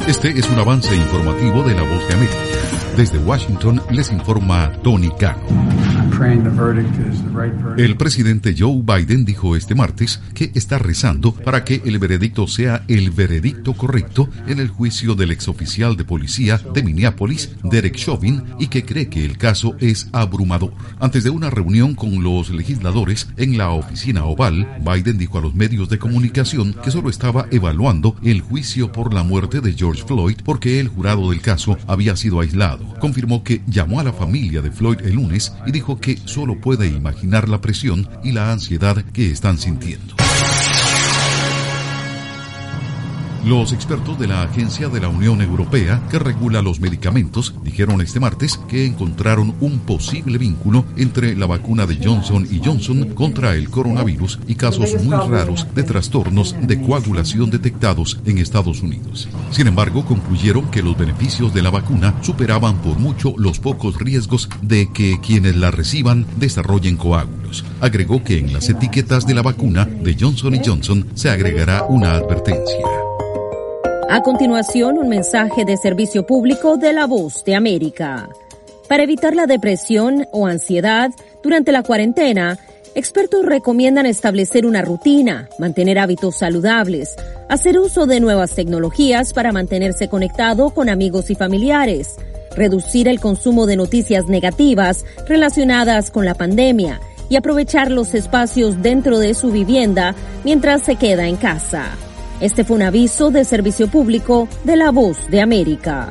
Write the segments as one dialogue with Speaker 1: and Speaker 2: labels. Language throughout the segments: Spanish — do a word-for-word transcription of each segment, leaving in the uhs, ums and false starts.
Speaker 1: Este es un avance informativo de La Voz de América. Desde Washington les informa Tony Cano. El presidente Joe Biden dijo este martes que está rezando para que el veredicto sea el veredicto correcto en el juicio del exoficial de policía de Minneapolis, Derek Chauvin, y que cree que el caso es abrumador. Antes de una reunión con los legisladores en la oficina oval, Biden dijo a los medios de comunicación que solo estaba evaluando el juicio por la muerte de George Floyd porque el jurado del caso había sido aislado. Confirmó que llamó a la familia de Floyd el lunes y dijo que solo puede imaginar la presión y la ansiedad que están sintiendo. Los expertos de la Agencia de la Unión Europea que regula los medicamentos dijeron este martes que encontraron un posible vínculo entre la vacuna de Johnson y Johnson contra el coronavirus y casos muy raros de trastornos de coagulación detectados en Estados Unidos. Sin embargo, concluyeron que los beneficios de la vacuna superaban por mucho los pocos riesgos de que quienes la reciban desarrollen coágulos. Agregó que en las etiquetas de la vacuna de Johnson y Johnson se agregará una advertencia.
Speaker 2: A continuación, un mensaje de servicio público de La Voz de América. Para evitar la depresión o ansiedad durante la cuarentena, expertos recomiendan establecer una rutina, mantener hábitos saludables, hacer uso de nuevas tecnologías para mantenerse conectado con amigos y familiares, reducir el consumo de noticias negativas relacionadas con la pandemia y aprovechar los espacios dentro de su vivienda mientras se queda en casa. Este fue un aviso de servicio público de La Voz de América.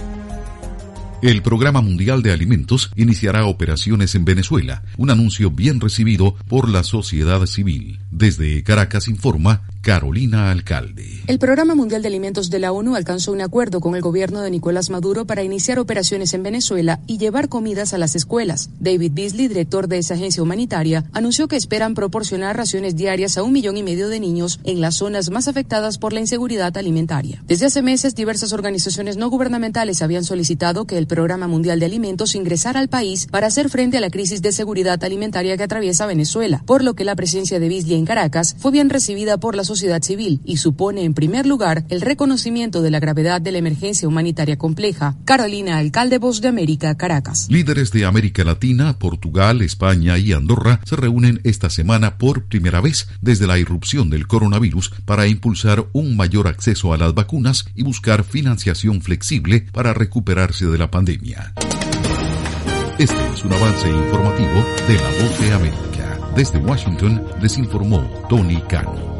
Speaker 1: El Programa Mundial de Alimentos iniciará operaciones en Venezuela, un anuncio bien recibido por la sociedad civil. Desde Caracas informa Carolina Alcalde.
Speaker 3: El Programa Mundial de Alimentos de la ONU alcanzó un acuerdo con el gobierno de Nicolás Maduro para iniciar operaciones en Venezuela y llevar comidas a las escuelas. David Beasley, director de esa agencia humanitaria, anunció que esperan proporcionar raciones diarias a un millón y medio de niños en las zonas más afectadas por la inseguridad alimentaria. Desde hace meses, diversas organizaciones no gubernamentales habían solicitado que el Programa Mundial de Alimentos ingresara al país para hacer frente a la crisis de seguridad alimentaria que atraviesa Venezuela, por lo que la presencia de Beasley en Caracas fue bien recibida por la sociedad civil y supone en primer lugar el reconocimiento de la gravedad de la emergencia humanitaria compleja. Carolina Alcalde, Voz de América, Caracas.
Speaker 1: Líderes de América Latina, Portugal, España y Andorra se reúnen esta semana por primera vez desde la irrupción del coronavirus para impulsar un mayor acceso a las vacunas y buscar financiación flexible para recuperarse de la pandemia. Este es un avance informativo de La Voz de América. Desde Washington les informó Tony Cano.